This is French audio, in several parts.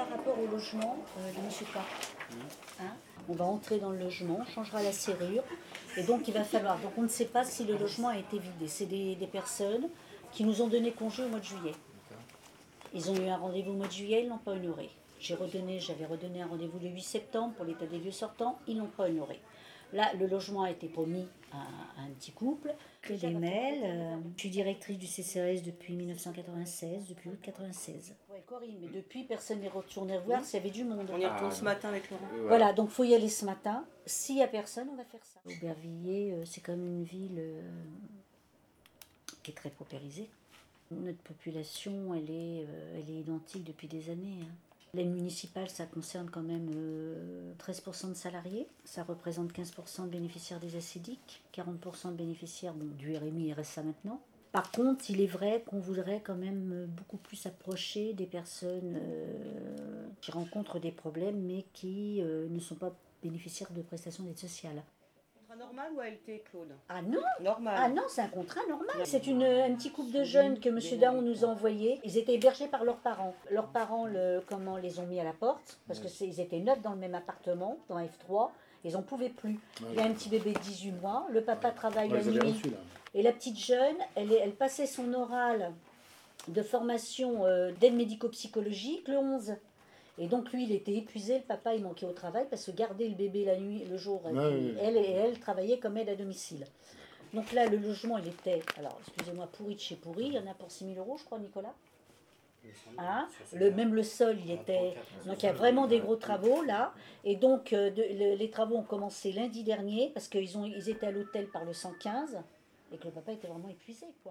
par rapport au logement de M. K. Hein, on va entrer dans le logement, on changera la serrure, et donc il va falloir. Donc on ne sait pas si le logement a été vidé. C'est des personnes qui nous ont donné congé au mois de juillet. Ils ont eu un rendez-vous au mois de juillet, ils ne l'ont pas honoré. J'avais redonné un rendez-vous le 8 septembre pour l'état des lieux sortants, ils ne l'ont pas honoré. Là, le logement a été promis à un petit couple. Des mails. Je suis directrice du CCAS depuis 1996, depuis août 96. Oui, Corinne, mais depuis, personne n'est retourné voir s'il y avait du monde. On y retourne ce matin avec Laurent. Voilà, donc il faut y aller ce matin. S'il n'y a personne, on va faire ça. Aubervilliers, c'est quand même une ville qui est très paupérisée. Notre population, elle est identique depuis des années. L'aide municipale, ça concerne quand même 13% de salariés. Ça représente 15% de bénéficiaires des ACDIC, 40% de bénéficiaires du RMI et RSA maintenant. Par contre, il est vrai qu'on voudrait quand même beaucoup plus approcher des personnes qui rencontrent des problèmes mais qui ne sont pas bénéficiaires de prestations d'aide sociale. Normal ou ALT, Claude? Ah non, normal. Ah non, c'est un contrat normal. C'est un petit couple de jeunes que M. Daon nous a envoyés. Ils étaient hébergés par leurs parents. Leurs parents les ont mis à la porte parce qu'ils étaient 9 dans le même appartement, dans F3. Ils n'en pouvaient plus. Il y a un petit bébé de 18 mois. Le papa travaille la nuit. Et la petite jeune, elle passait son oral de formation d'aide médico-psychologique le 11. Et donc lui, il était épuisé, le papa, il manquait au travail parce que garder le bébé la nuit, le jour, elle travaillait comme aide à domicile. Donc là, le logement, il était, alors excusez-moi, pourri de chez pourri, il y en a pour 6 000 €, je crois, Nicolas. Hein, même le sol, il était... Donc il y a vraiment des gros travaux là. Et donc les travaux ont commencé lundi dernier parce qu'ils étaient à l'hôtel par le 115 et que le papa était vraiment épuisé, quoi.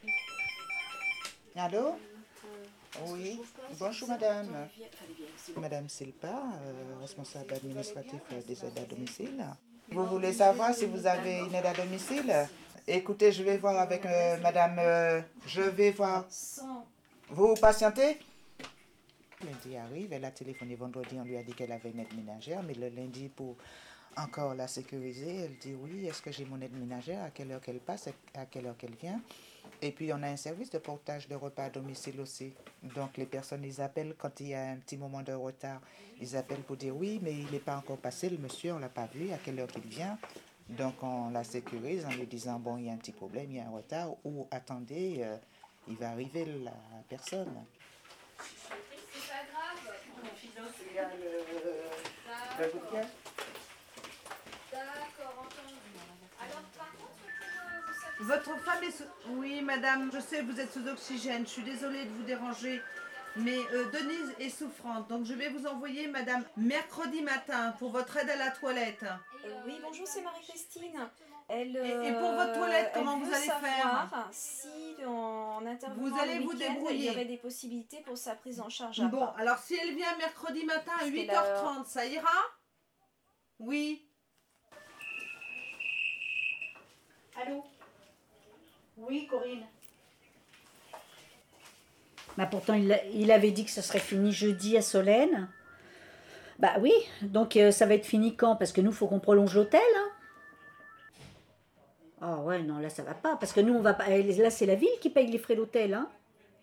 Allô? Oui, bonjour madame. Madame Silpa, responsable administratif des aides à domicile. Vous voulez savoir si vous avez une aide à domicile? Écoutez, je vais voir avec madame, je vais voir. Vous patientez? Lundi arrive, elle a téléphoné vendredi, on lui a dit qu'elle avait une aide ménagère, mais le lundi, pour encore la sécuriser, elle dit oui, est-ce que j'ai mon aide ménagère, à quelle heure qu'elle passe, à quelle heure qu'elle vient. Et puis on a un service de portage de repas à domicile aussi. Donc les personnes, ils appellent quand il y a un petit moment de retard. Ils appellent pour dire oui, mais il n'est pas encore passé, le monsieur, on ne l'a pas vu, à quelle heure qu'il vient. Donc on la sécurise en lui disant bon, il y a un petit problème, il y a un retard, ou attendez, il va arriver la personne. C'est pas grave. Il y a le bouquet. D'accord, entendu. Alors par contre, pour vous satisfaire... Votre femme est sous... Oui, madame, je sais, vous êtes sous oxygène. Je suis désolée de vous déranger. Mais Denise est souffrante. Donc je vais vous envoyer, madame, mercredi matin pour votre aide à la toilette. Oui, bonjour, c'est Marie-Christine. Et pour votre toilette, comment vous allez faire? Si en intervenant vous allez le vous week-end, débrouiller. il y aurait des possibilités pour sa prise en charge à Bon, part. alors si elle vient mercredi matin à 8h30, ça ira? Oui. Allô? Oui, Corinne. Bah pourtant, il avait dit que ce serait fini jeudi à Solène. Bah oui, donc ça va être fini quand? Parce que nous, il faut qu'on prolonge l'hôtel. Hein. Ah ouais, non, là, ça va pas. Parce que nous, on va pas... Là, c'est la ville qui paye les frais d'hôtel. Hein.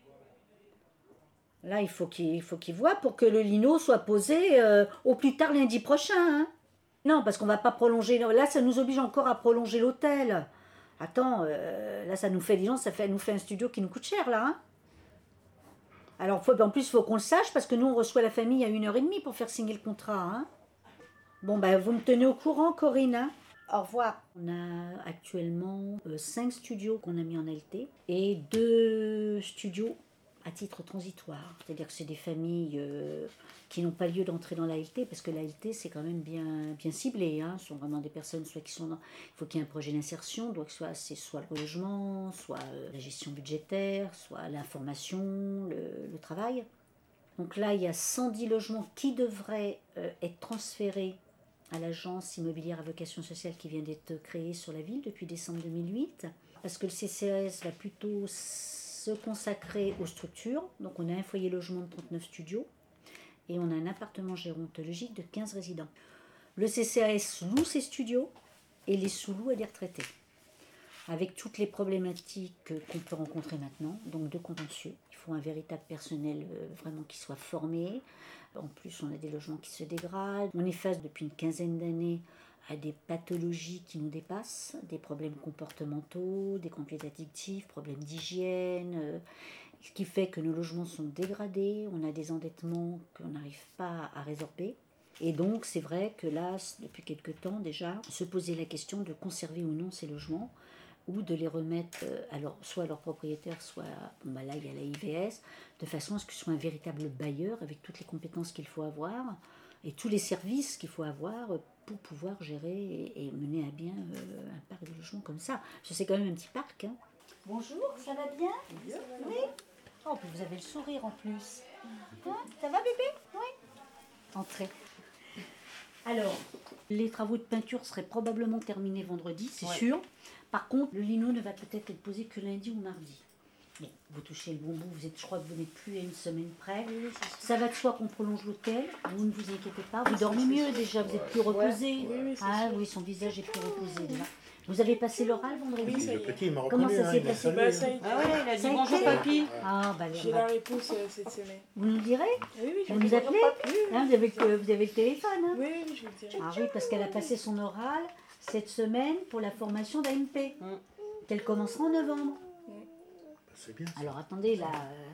Là, il faut qu'il voit pour que le lino soit posé au plus tard lundi prochain. Hein. Non, parce qu'on va pas prolonger... Là, ça nous oblige encore à prolonger l'hôtel. Attends, là, ça nous fait, disons, nous fait un studio qui nous coûte cher, là. Hein. Alors, en plus, il faut qu'on le sache, parce que nous, on reçoit la famille à 1h30 pour faire signer le contrat. Hein. Bon, ben, vous me tenez au courant, Corinne. Hein. Au revoir. On a actuellement 5 studios qu'on a mis en LT et 2 studios à titre transitoire. C'est-à-dire que c'est des familles qui n'ont pas lieu d'entrer dans l'ALT, parce que l'ALT, c'est quand même bien ciblé. Hein. Ce sont vraiment des personnes, soit qui sont dans... Il faut qu'il y ait un projet d'insertion, donc c'est soit le logement, soit la gestion budgétaire, soit l'information, le travail. Donc là, il y a 110 logements qui devraient être transférés à l'agence immobilière à vocation sociale qui vient d'être créée sur la ville depuis décembre 2008, parce que le CCAS va plutôt se consacrer aux structures. Donc on a un foyer logement de 39 studios et on a un appartement gérontologique de 15 résidents. Le CCAS loue ses studios et les sous-loue à des retraités. avec toutes les problématiques qu'on peut rencontrer maintenant, donc de contentieux. Il faut un véritable personnel vraiment qui soit formé. En plus, on a des logements qui se dégradent. On est face depuis une quinzaine d'années à des pathologies qui nous dépassent, des problèmes comportementaux, des conduites addictives, problèmes d'hygiène, ce qui fait que nos logements sont dégradés, on a des endettements qu'on n'arrive pas à résorber. Et donc, c'est vrai que là, depuis quelque temps déjà, se poser la question de conserver ou non ces logements, ou de les remettre soit à leurs propriétaires, soit, là il y a la IVS, de façon à ce que ce soit un véritable bailleur avec toutes les compétences qu'il faut avoir et tous les services qu'il faut avoir pour pouvoir gérer et mener à bien un parc de logements comme ça. Parce que c'est quand même un petit parc. Hein. Bonjour, ça va bien? Oui. Oh, puis vous avez le sourire en plus. Hein, ça va bébé? Oui. Entrez. Alors, les travaux de peinture seraient probablement terminés vendredi, c'est sûr. Par contre, le lino ne va peut-être être posé que lundi ou mardi. Bon, vous touchez le bon bout, je crois que vous n'êtes plus à une semaine près. Oui, ça va de soi qu'on prolonge l'hôtel, vous ne vous inquiétez pas. Vous dormez mieux déjà, vous êtes plus reposé. Oui, son visage est plus reposé déjà. Vous avez passé l'oral vendredi? Oui, le petit, il m'a Comment reconnu, ça s'est passé? Ah ouais, il a dit bonjour papy. Ah, bah, J'ai la réponse cette semaine. vous nous direz? Oui, je Vous vais nous appelez? Hein, vous avez le téléphone. Hein? Oui, je vais le dire. Ah oui, parce qu'elle a passé son oral cette semaine pour la formation d'AMP, qu'elle commencera en novembre. C'est bien. Alors attendez, là,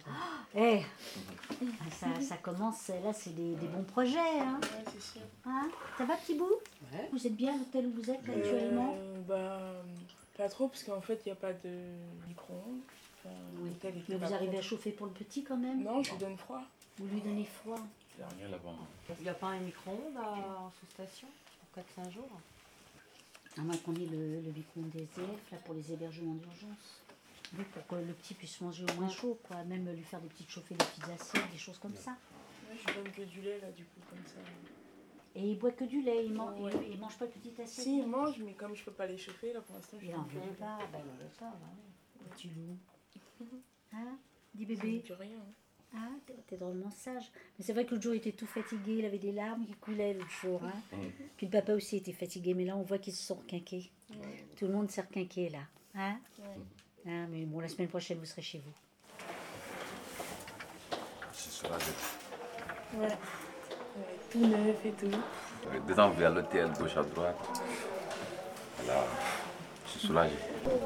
ça commence, là c'est des bons projets. Hein. Ouais, c'est sûr. Hein, ça va petit bout? Vous êtes bien à l'hôtel où vous êtes là, actuellement? Pas trop, parce qu'en fait, il n'y a pas de micro-ondes. Enfin, Oui. l'hôtel était Mais pas vous arrivez à propre. chauffer pour le petit quand même? Non, je lui donne froid. Vous lui donnez froid? Il n'y a rien là-bas. Il n'y a pas un micro-ondes en sous-station pour 4-5 jours? À moins qu'on ait le micro-ondes des SDF là, pour les hébergements d'urgence. Oui, pour que le petit puisse manger au moins chaud, quoi. Même lui faire des petites chauffées, des petites assiettes, des choses comme ça. Ouais, je lui donne que du lait, là, du coup, comme ça. Et il boit que du lait, il Ouais. il mange pas de petites assiettes? Si, il mange, mais comme je peux pas les chauffer, là, pour l'instant, je Il lui en donne que veut du lait. pas, bah il en veut pas, bah oui. Petit loup. Hein? Dis Ça ne bébé. dit rien. Hein. Ah, t'es drôlement sage. Mais c'est vrai que l'autre jour, il était tout fatigué, il avait des larmes qui coulaient l'autre jour. Hein. Puis le papa aussi était fatigué, mais là, on voit qu'ils se sont requinqués. Ouais. Tout le monde s'est requinqué, là. Hein? Ouais. Ah, mais bon, la semaine prochaine, vous serez chez vous. C'est soulagé. Ouais. Avec tout neuf et tout. Dedans vers l'hôtel, gauche à droite. Là, je suis soulagé.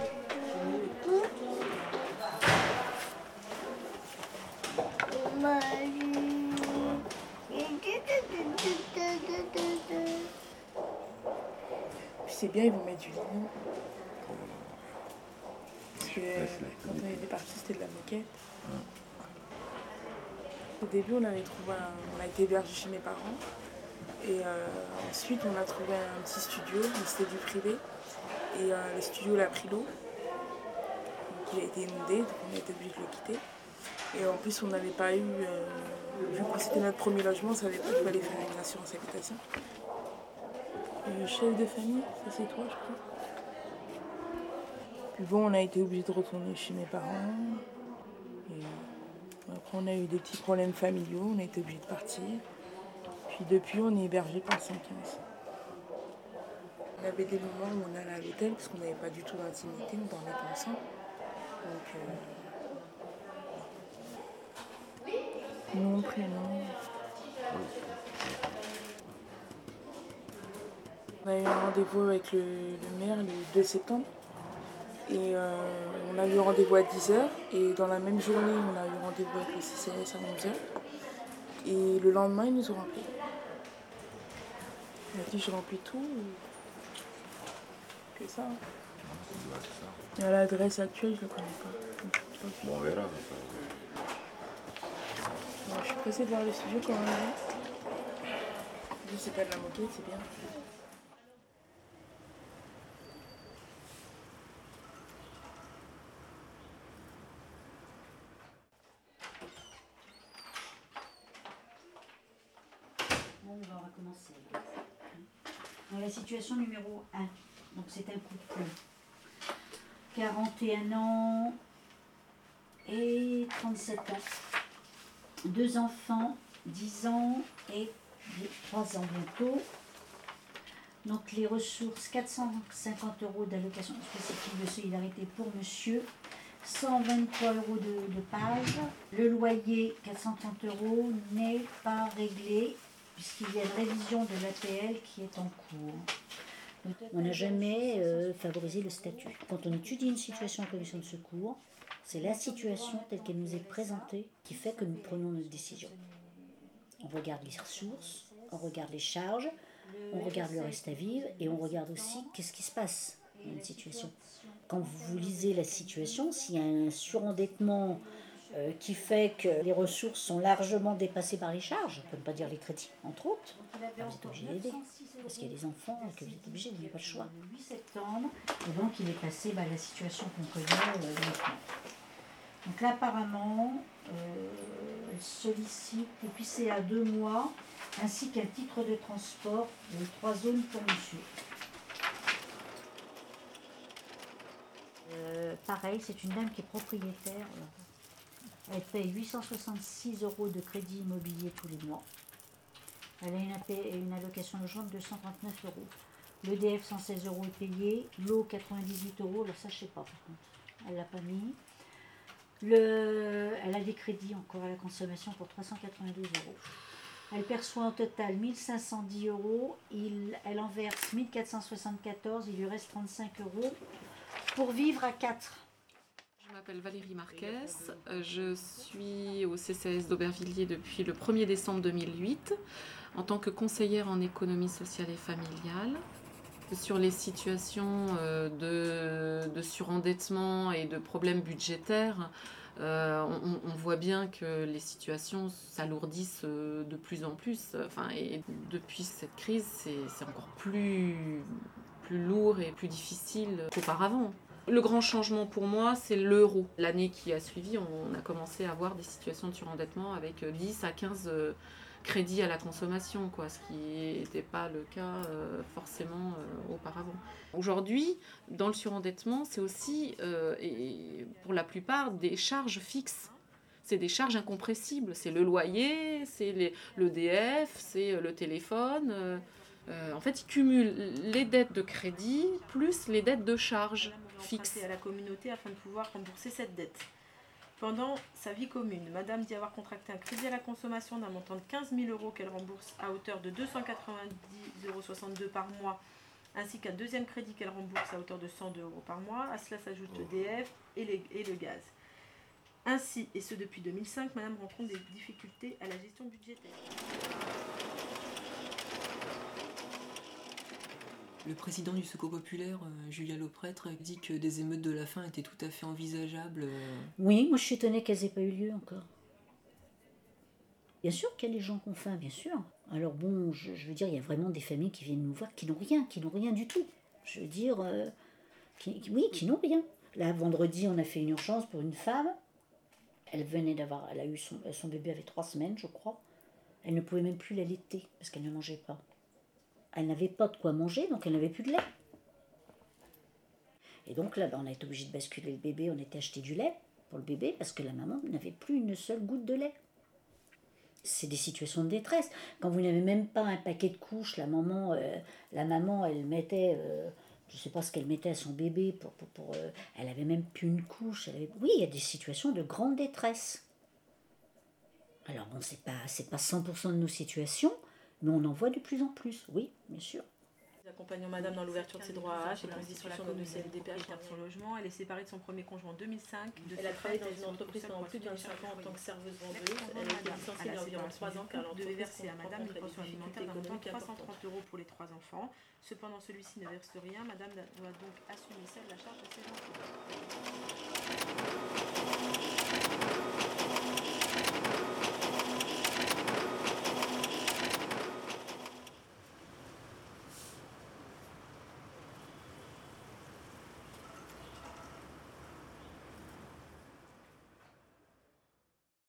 Puis c'est bien, ils vont mettre du lino. Parce que quand on était parti, c'était de la moquette. Au début, on a été hébergé chez mes parents. Et ensuite, on a trouvé un petit studio, mais c'était du privé. Et le studio, il a pris l'eau. Donc, il a été inondé, donc on a été obligé de le quitter. Et en plus, on n'avait pas eu, vu que c'était notre premier logement, on savait pas qu'il fallait faire une assurance habitation. Chef de famille, ça c'est toi, je crois. Puis bon, on a été obligé de retourner chez mes parents. Et après, on a eu des petits problèmes familiaux, on a été obligé de partir. Puis depuis, on est hébergé par le 115. On avait des moments où on allait à l'hôtel parce qu'on n'avait pas du tout d'intimité, on dormait pas ensemble. Donc, nom, prénom. On a eu un rendez-vous avec le maire le 2 septembre. Et on a eu rendez-vous à 10h. Et dans la même journée, on a eu rendez-vous avec le CCS à 11h. Et le lendemain, ils nous ont rappelé. Il a dit je remplis tout. Que ça. Et à l'adresse actuelle, je ne la connais pas. Bon, on verra. Bon, je suis pressée de voir le studio quand même. Vu que c'est pas de la moquette, c'est bien. Bon, on va recommencer. Dans la situation numéro 1, donc c'est un couple 41 ans et 37 ans. 2 enfants, 10 ans et 3 ans bientôt. Donc les ressources, 450 € d'allocation spécifique de solidarité pour monsieur, 123 € de page. Le loyer, 430 € n'est pas réglé puisqu'il y a une révision de l'APL qui est en cours. Donc, on n'a jamais favorisé le statut. Quand on étudie une situation en commission de secours, c'est la situation telle qu'elle nous est présentée qui fait que nous prenons notre décision. On regarde les ressources, on regarde les charges, on regarde le reste à vivre et on regarde aussi qu'est-ce qui se passe dans une situation. Quand vous lisez la situation, s'il y a un surendettement qui fait que les ressources sont largement dépassées par les charges, on ne peut pas dire les crédits, entre autres, vous êtes obligé d'aider. Parce qu'il y a des enfants et que vous êtes obligé, vous n'avez pas le choix. Le 8 septembre, et donc il est passé la situation qu'on connaît maintenant. Donc là, apparemment, elle sollicite, et puis c'est à 2 mois, ainsi qu'un titre de transport de 3 zones pour monsieur. Pareil, c'est une dame qui est propriétaire. Elle paye 866 € de crédit immobilier tous les mois. Elle a une allocation logement de 239 €. L'EDF 116 € est payé. L'eau 98 €. Alors ça, je ne sais pas par contre. Elle ne l'a pas mis. Elle a des crédits encore à la consommation pour 392 €. Elle perçoit en total 1510 €. Elle en verse 1474. Il lui reste 35 € pour vivre à 4. Je m'appelle Valérie Marquez, je suis au CCAS d'Aubervilliers depuis le 1er décembre 2008 en tant que conseillère en économie sociale et familiale. Sur les situations de surendettement et de problèmes budgétaires, on voit bien que les situations s'alourdissent de plus en plus. Et depuis cette crise, c'est encore plus lourd et plus difficile qu'auparavant. Le grand changement pour moi, c'est l'euro. L'année qui a suivi, on a commencé à avoir des situations de surendettement avec 10 à 15 crédits à la consommation, ce qui n'était pas le cas forcément auparavant. Aujourd'hui, dans le surendettement, c'est aussi, et pour la plupart, des charges fixes. C'est des charges incompressibles. C'est le loyer, c'est l'EDF, c'est le téléphone. En fait, ils cumulent les dettes de crédit plus les dettes de charges fixes. À la communauté afin de pouvoir rembourser cette dette. Pendant sa vie commune, Madame dit avoir contracté un crédit à la consommation d'un montant de 15 000 € qu'elle rembourse à hauteur de 290,62 € par mois, ainsi qu'un deuxième crédit qu'elle rembourse à hauteur de 102 € par mois. À cela s'ajoute l'EDF et le gaz. Ainsi, et ce depuis 2005, Madame rencontre des difficultés à la gestion budgétaire. Le président du Secours populaire, Julia Lauprêtre, dit que des émeutes de la faim étaient tout à fait envisageables. Oui, moi je suis étonnée qu'elles n'aient pas eu lieu encore. Bien sûr qu'il y a des gens qui ont faim, bien sûr. Alors bon, je veux dire, il y a vraiment des familles qui viennent nous voir qui n'ont rien du tout. Je veux dire, qui n'ont rien. Là, vendredi, on a fait une urgence pour une femme. Elle a eu son bébé avait 3 semaines, je crois. Elle ne pouvait même plus l'allaiter parce qu'elle ne mangeait pas. Elle n'avait pas de quoi manger, donc elle n'avait plus de lait. Et donc là, on a été obligé de basculer le bébé, on était acheté du lait pour le bébé parce que la maman n'avait plus une seule goutte de lait. C'est des situations de détresse. Quand vous n'avez même pas un paquet de couches, la maman elle mettait, je ne sais pas ce qu'elle mettait à son bébé, elle avait même plus une couche. Oui, il y a des situations de grande détresse. Alors bon, c'est pas 100% de nos situations, mais on en voit de plus en plus, oui, bien sûr. Nous accompagnons Madame dans l'ouverture de ses droits à H et dans la discussion de CLDPH dans son logement. Elle est séparée de son premier conjoint en 2005. Elle a travaillé dans une entreprise pendant plus de 25 ans en tant que serveuse-vendeuse. Elle a été licenciée il y a environ 3 ans car l'entreprise devait verser à Madame une pension alimentaire d'un montant de 330 € pour les 3 enfants. Cependant, celui-ci ne verse rien. Madame doit donc assumer seule la charge de ses enfants.